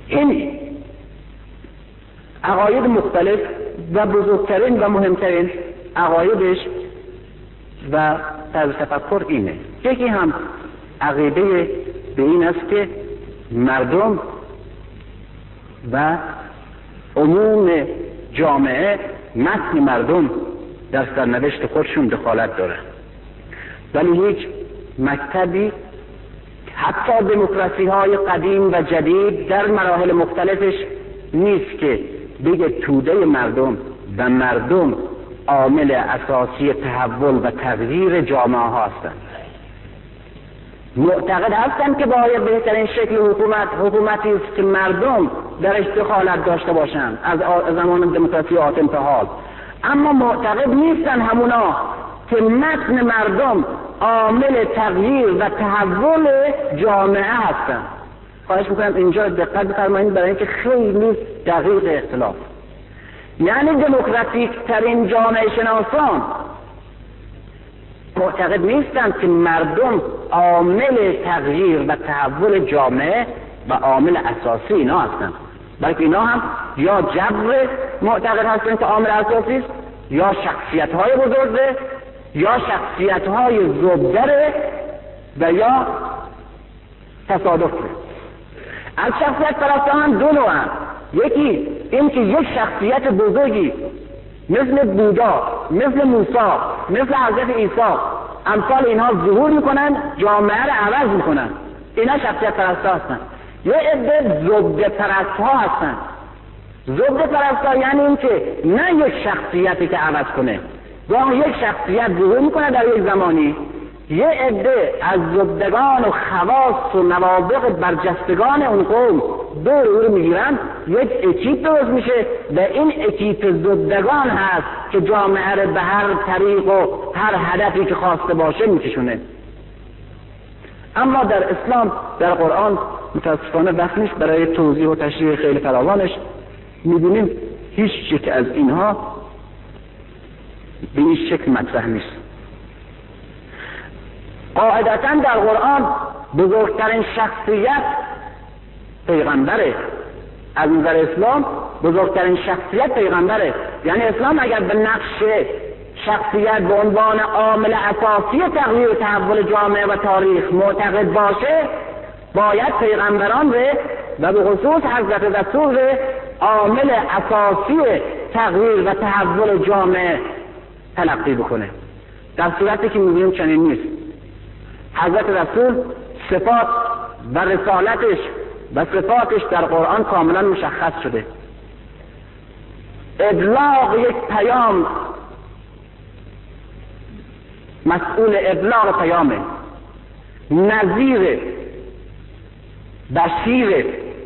این عقاید مختلف و بزرگترین و مهمترین عقایدش و طرز تفکر اینه. یکی هم عقیده به این است که مردم و عموم جامعه، متن مردم در سرنوشت خودشون دخالت داره، ولی هیچ مکتبی حتی دموکراسی های قدیم و جدید در مراحل مختلفش نیست که بگه توده مردم و مردم عامل اساسی تحول و تغییر جامعه ها هستند. معتقد هستند که باید بهترین شکل حکومتی است که مردم درش دخالت داشته باشند از زمان دموکراسی آتن تا حال، اما معتقد نیستن همونا که متن مردم عامل تغییر و تحول جامعه هستند. خواهش میکنم اینجا دقت بفرمایید برای اینکه خیلی دقیق اختلاف. یعنی دموکراتیک ترین جامعه شناسان معتقد نیستند که مردم عامل تغییر و تحول جامعه و عامل اساسی اینا هستند، بلکه اینا هم یا جبر معتقد هستند که عامل اساسی است، یا شخصیت‌های بزرگه، یا شخصیت‌های زبدره و یا تصادفه. از شخصیت پرستان دو نوع هم. یکی این که یک شخصیت بزرگی مثل بودا، مثل موسی، مثل حضرت عیسی، امثال اینها ظهور میکنن، جامعه را عوض میکنن، اینا شخصیت پرستا هستن. یه عده زبده پرست ها هستن. زبده پرست ها یعنی این که نه یک شخصیتی که عوض کنه، گاه یک شخصیت ظهور میکنه در یک زمانی، یه عده از زبدگان و خواص و نوابغ برجستگان اون قوم دور رو میگیرن، یک اکیپ درست میشه و این اکیپ زبدگان هست که جامعه رو به هر طریق و هر هدفی که خواسته باشه میکشونه. اما در اسلام، در قرآن متاسفانه وقت نیست برای توضیح و تشریح خیلی فراوانش، میبینیم هیچ یک از اینها به این شکل مطرح نیست. قاعدتاً در قرآن بزرگترین شخصیت پیغمبره. از نظر اسلام بزرگترین شخصیت پیغمبره. یعنی اسلام اگر به نقش شخصیت به عنوان عامل اساسی تغییر و تحول جامعه و تاریخ معتقد باشه، باید پیغمبران و به خصوص حضرت رسول عامل اساسی تغییر و تحول جامعه تلقی بکنه. در صورتی که می‌بینیم چنین نیست. حضرت رسول صفات و رسالتش و صفاتش در قرآن کاملا مشخص شده. ابلاغ یک پیام، مسئول ابلاغ پیامه، نذیر، بشیر.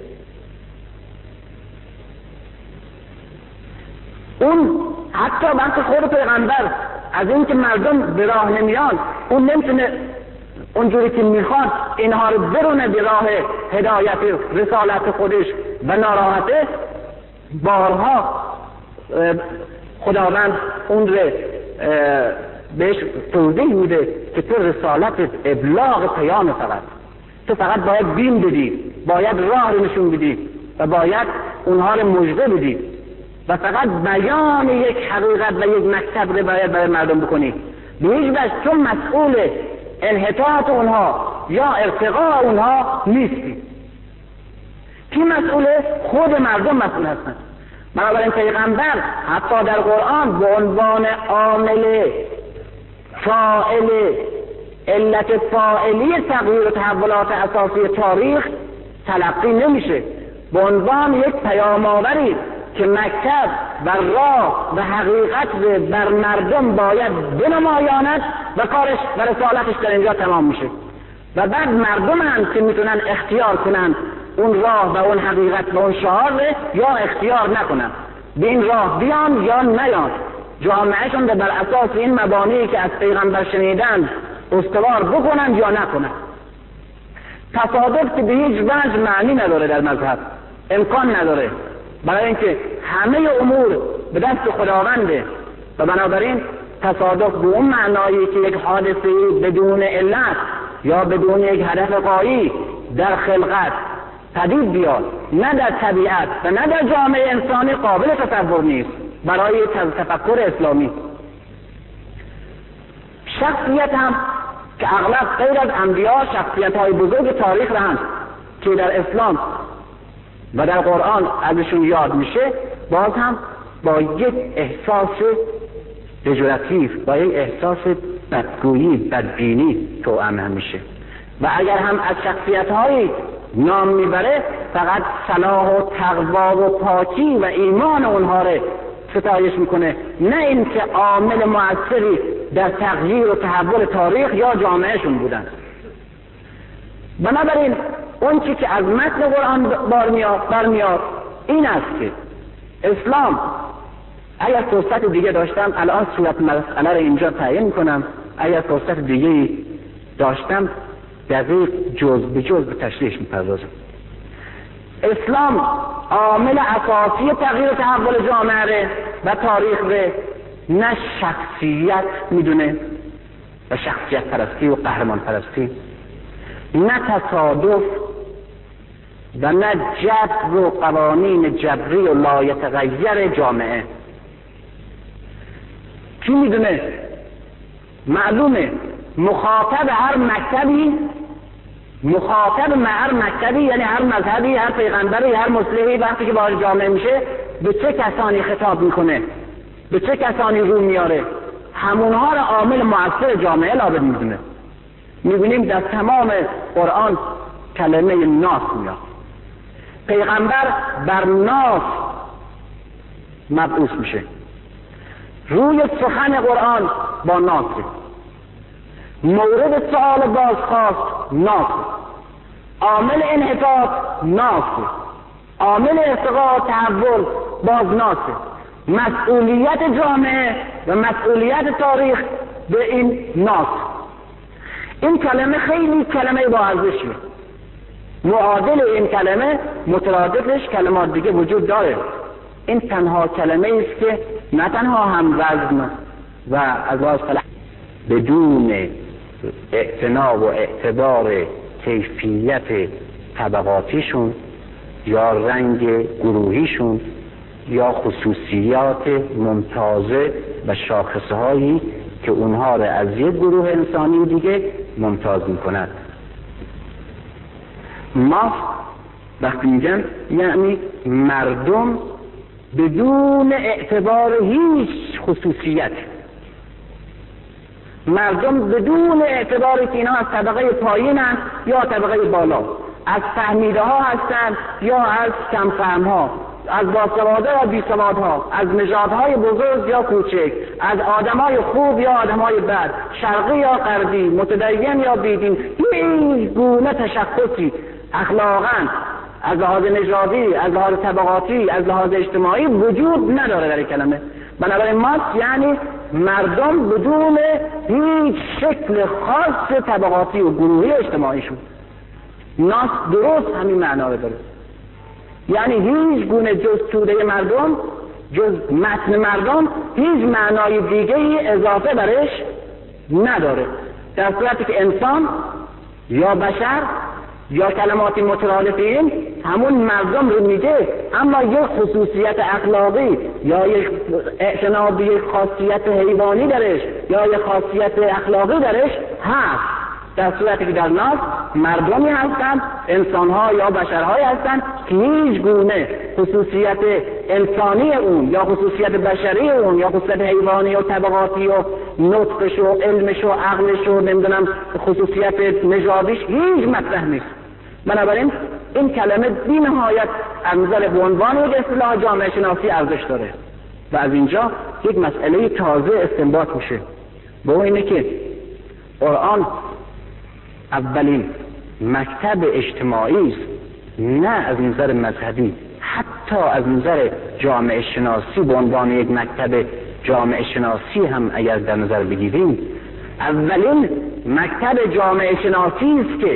اون حتی وقتی خود پیغمبر از این که مردم به راه نمیان، اون نمیتونه اونجوری که میخواد اینها رو برونه به راه هدایت رسالت خودش و ناراحته. بارها خداوند اون رو بهش توضیح میده که تو رسالت ابلاغ پیام، تو فقط باید بیم بدی، باید راه رو نشون بدی و باید اونها رو مژده بدی و فقط بیان یک حقیقت و یک مکتب رو باید برای مردم بکنی. به هیچ وجه تو مسئول انحطاط اونها یا ارتقاء اونها نیستی. کی مسئوله؟ خود مردم مسئول هستند. بنابراین پیغمبر حتی در قرآن به عنوان عامل فاعل، علت فاعلی تغییر و تحولات اساسی تاریخ تلقی نمیشه. به عنوان یک پیام آوری که مکتب و راه و حقیقت بر مردم باید بنمایاند و کارش و رسالتش در اینجا تمام میشه و بعد مردم هم که میتونن اختیار کنن اون راه و اون حقیقت و اون شعار یا اختیار نکنن، به این راه بیان یا نیان، جامعهشون بر اساس این مبانی که از پیغمبر شنیدن استوار بکنن یا نکنن. تصادف که به هیچ وجه معنی نداره در مذهب، امکان نداره، برای اینکه همه امور به دست خداونده و بنابراین تصادف به اون معنایی که یک حادثه بدون علت یا بدون یک هدف غایی در خلقت پدید بیاد، نه در طبیعت و نه در جامعه انسانی قابل تصور نیست برای تفکر اسلامی. شخصیت هم که اغلب غیر از انبیا شخصیت‌های بزرگ تاریخ هستند که در اسلام و در قرآن ازشون یاد میشه، باز هم با یک احساس دژوراتیو، با یک احساس بدگویی، بدبینی توأم میشه. و اگر هم از شخصیت‌های نام میبره، فقط صلاح و تقوا و پاکی و ایمان اونها رو ستایش میکنه، نه اینکه عامل مؤثری در تغییر و تحول تاریخ یا جامعهشون بودن. بنابراین اون چی که از متن قرآن برمیاد این است که اسلام، اگر فرصت دیگه داشتم الان صورت مسئله رو اینجا تعیین کنم، اگر فرصت دیگه داشتم دقیق جزء به جزء به تشریحش میپردازم. اسلام عامل اساسی تغییر و تحول جامعه و تاریخ ره نه شخصیت میدونه و شخصیت پرستی و قهرمان پرستی، نه تصادف و نه جبر و قوانین جبری و لایتغیر جامعه. کی میدونه؟ معلومه مخاطب هر مکتبی یعنی هر مذهبی، هر پیغمبری، هر مصلحی وقتی که وارد جامعه میشه به چه کسانی خطاب میکنه، به چه کسانی رو میاره، همونها را عامل مؤثر جامعه لابد میدونه. میبینیم در تمام قرآن کلمه ناس میاد، پیغمبر بر ناس مبعوث میشه، روی سخن قرآن با ناسه، مورد سؤال بازخواست ناسه، عامل انحطاط ناسه، عامل ارتقا تحول باز ناسه، مسئولیت جامعه و مسئولیت تاریخ به این ناس. این کلمه خیلی کلمه با ارزشیه. معادل این کلمه مترادفش کلمات دیگه وجود داره. این تنها کلمه است که نه تنها هم وزن و از فلح بدون اعتنا و اعتبار کیفیت طبقاتیشون یا رنگ گروهیشون یا خصوصیات ممتازه و شاخصه هایی که اونها را از یک گروه انسانی دیگه ممتاز میکند. ما وقتی میگن یعنی مردم بدون اعتبار هیچ خصوصیت، مردم بدون اعتباری که اینا از طبقه پایینن یا طبقه بالا، از فهمیده ها هستند یا از کم فهم ها، از باسواده و بیسوادها، از نژادهای بزرگ یا کوچک، از آدمای خوب یا آدمای بد، شرقی یا غربی، متدین یا بیدین، هیچ گونه تشخصی اخلاقاً از لحاظ نژادی، از لحاظ طبقاتی، از لحاظ اجتماعی وجود نداره در این کلمه. بنابراین ماس یعنی مردم بدون هیچ شکل خاص طبقاتی و گروهی اجتماعیشون. ناس درست همین معنا رو داره، یعنی هیچ گونه جز توده مردم، جز متن مردم، هیچ معنای دیگه ای اضافه برش نداره، در صورتی که انسان یا بشر یا کلماتی مترادفین همون مردم رو میگه، اما یک خصوصیت اخلاقی یا یک اعتنا به یک خاصیت حیوانی درش یا یک خاصیت اخلاقی درش هست، در صورتی که در ناس مردمی هستند، انسانها یا بشرهایی هستند که هیچ گونه خصوصیت انسانی اون یا خصوصیت بشری اون یا خصوصیت حیوانی و طبقاتی و نطقش و علمش و عقلش و نمیدونم خصوصیت نژادیش هیچ مطرح نیست. بنابراین این کلمه بی نهایت از نظر به عنوان یک اصطلاح جامعه شناسی ارزش داره و از اینجا یک مسئله تازه استنباط میشه، به اون اینه که قرآن اولین مکتب اجتماعی است، نه از نظر مذهبی، حتی از نظر جامعه شناسی به عنوان یک مکتب جامعه شناسی هم اگر در نظر بگیریم، اولین مکتب جامعه شناسی است که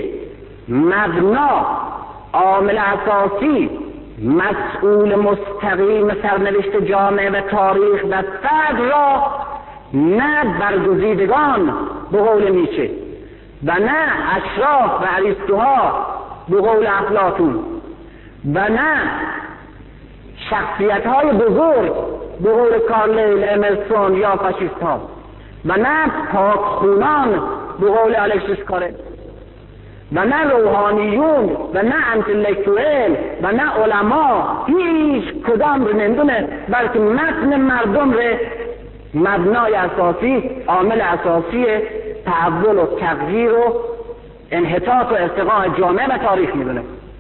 مبنا، عامل اساسی، مسئول مستقیم سرنوشت جامعه و تاریخ و فرد را نه برگزیدگان به قول نیچه و نه اشراف و ارسطوها به قول افلاطون و نه شخصیت‌های بزرگ به قول کارلیل، امرسون یا فاشیست‌ها و نه پاکخونان به قول الکسیس کارل و نه روحانیون و نه انتلکتوئل و نه علما، هیچ کدام رو نمیدونه، بلکه متن مردم رو مبنای اساسی، عامل اساسی تحول و تغییر و انحطاط و ارتقاء جامعه و تاریخ میدونه.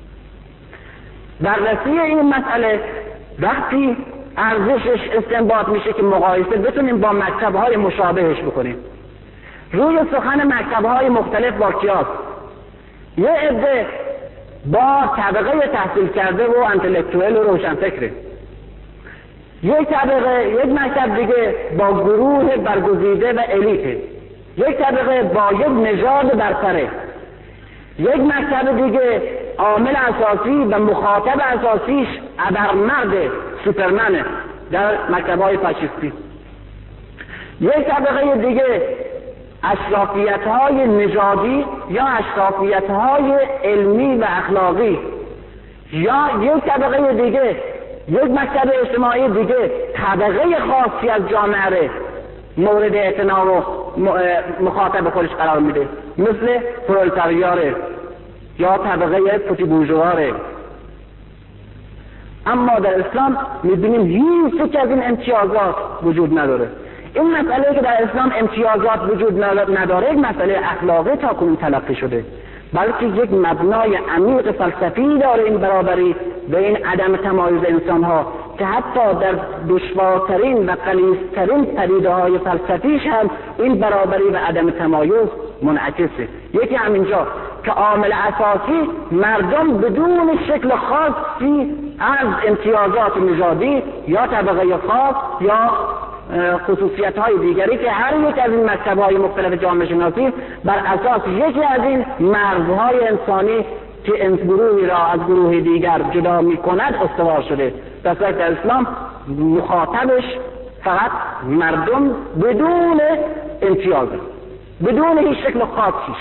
بررسی این مسئله وقتی ارزشش استنباط میشه که مقایسه بتونیم با مکتب‌های مشابهش بکنیم. روی سخن مکتب‌های مختلف با کیاس، یه عده با طبقه تحصیل کرده و انتلکتوئل و روشنفکره، یک طبقه، یک مکتب دیگه با گروه برگزیده و الیته، یک طبقه با یک نژاد برتره، یک مکتب دیگه عامل اساسی و مخاطب اساسیش ابرمرد سوپرمنه در مکتب‌های فاشیستی، یک طبقه دیگه اشرافیت‌های نژادی یا اشرافیت‌های علمی و اخلاقی، یا یک طبقه دیگه، یک مکتب اجتماعی دیگه طبقه خاصی از جامعه مورد اعتنا و مخاطب خودش قرار میده، مثل پرولتاریاره یا طبقه پوتی بورژواره. اما در اسلام میبینیم هیچ یک از این امتیازات وجود نداره. این مسئله که در اسلام امتیازات وجود نداره یک مسئله اخلاقی تا کنون تلقی شده، بلکه یک مبنای عمیق فلسفی داره این برابری و این عدم تمایز انسان‌ها که حتی در دشوارترین و غلیظترین پدیده‌های فلسفیش هم این برابری و عدم تمایز منعکسه. یکی همینجا که عامل اساسی مردم بدون شکل خاصی از امتیازات نژادی یا طبقه خاص یا خصوصیت‌های دیگری که هر یک از این مکتب‌های مختلف جامعه شناسی بر اساس یکی از این مرزهای انسانی که گروهی را از گروه دیگر جدا می‌کند استوار شده. در اسلام مخاطبش فقط مردم بدون امتیاز، بدون هیچ شکل خاصی.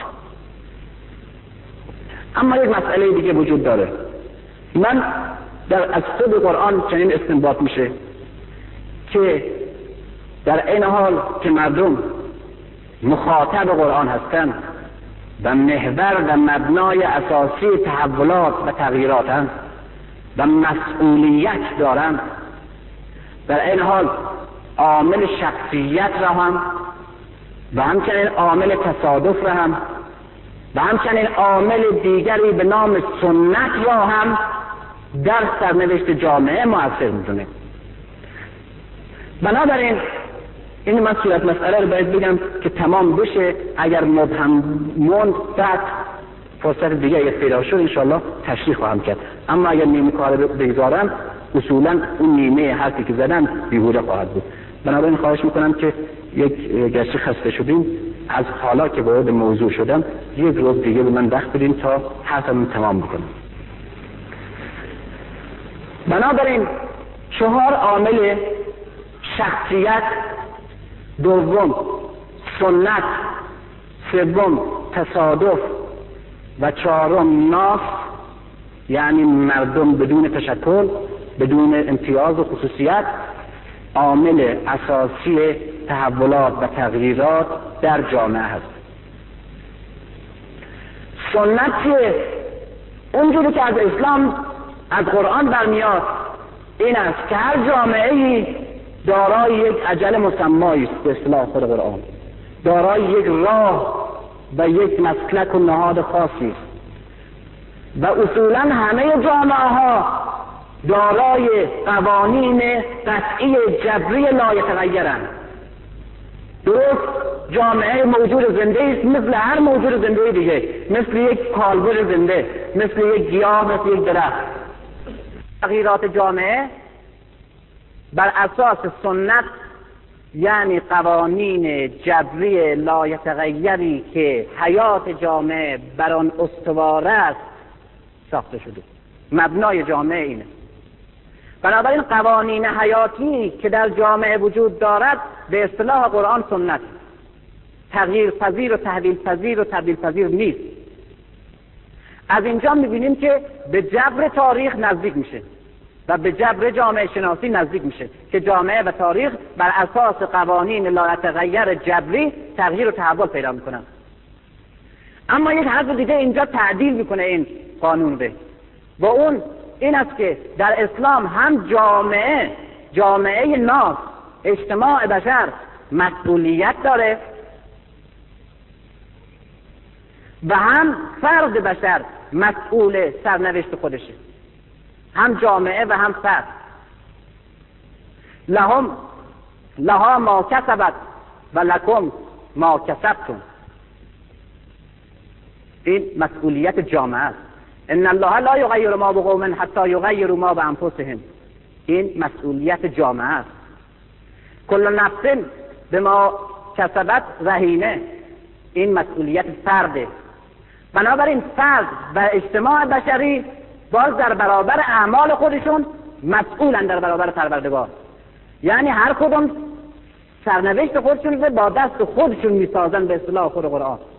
اما یک مسئله دیگه وجود داره. من از خود قرآن چنین استنباط میشه که در این حال که مردم مخاطب قرآن هستند و محور و مبنای اساسی تحولات و تغییراتند و مسئولیت دارند، در این حال عامل شخصیت را هم و همچنین عامل تصادف را هم و همچنین عامل دیگری به نام سنت را هم در سرنوشت جامعه مؤثر می‌دونه. بنابراین این من صورت مسئله رو باید بگم که تمام بشه. اگر مبهم موند بعد فرصت دیگه اگه پیدا شد انشالله تشریح خواهم کرد، اما اگر نیمه کار بگذارم اصولا اون نیمه حرفی که زدم بیهوده خواهد بود. بنابراین خواهش میکنم که یک گرچه خسته شدیم از حالا که وارد موضوع شدم یک روز دیگه به من وقت بدین تا حرفم تمام بکنم. بنابراین 4 عامل شخصیت، دوم سنت، سوم تصادف و 4م ناس، یعنی مردم بدون تشکل، بدون امتیاز و خصوصیت، عامل اساسی تحولات و تغییرات در جامعه هست. سنت که اونجوری که از اسلام از قرآن برمیاد این است که هر جامعه‌ای دارای یک اجل مسمایی است، به اصطلاح خود قرآن دارای یک راه و یک مسلک و نهاد خاصی است و اصولا همه جامعه‌ها دارای قوانین قطعی جبری لایتغیرند. درست جامعه موجود زنده است مثل هر موجود زنده دیگه، مثل یک کالبد زنده، مثل یک گیاه، مثل یک درخت. تغییرات جامعه بر اساس سنت یعنی قوانین جبری لایتغیری که حیات جامعه بر آن استوار است ساخته شده. مبنای جامعه اینه. بنابراین قوانین حیاتی که در جامعه وجود دارد به اصطلاح قرآن سنت، تغییر پذیر و تحویل پذیر و تبدیل پذیر نیست. از اینجا میبینیم که به جبر تاریخ نزدیک میشه و به جبر جامعه شناسی نزدیک میشه که جامعه و تاریخ بر اساس قوانین لا یتغیر جبری تغییر و تحول پیدا میکنن. اما یک حرف دیگه اینجا تعدیل میکنه این قانون به، و اون این است که در اسلام هم جامعه ناس، اجتماع بشر مسئولیت داره و هم فرد بشر مسئول سرنوشت خودشه، هم جامعه و هم فرد. لها ما کسبت و لکم ما کسبتم. این مسئولیت جامعه است. ان الله لا یغیر ما بقوم حتی یغیروا ما بانفسهم. این مسئولیت جامعه است. کل نفس بما کسبت رهینه. این مسئولیت فرده. بنابراین فرد و اجتماع بشری باز در برابر اعمال خودشون مسئولن در برابر پروردگار. یعنی هر کدوم سرنوشت خودشون رو با دست خودشون میسازن به اصطلاح خود قرآن.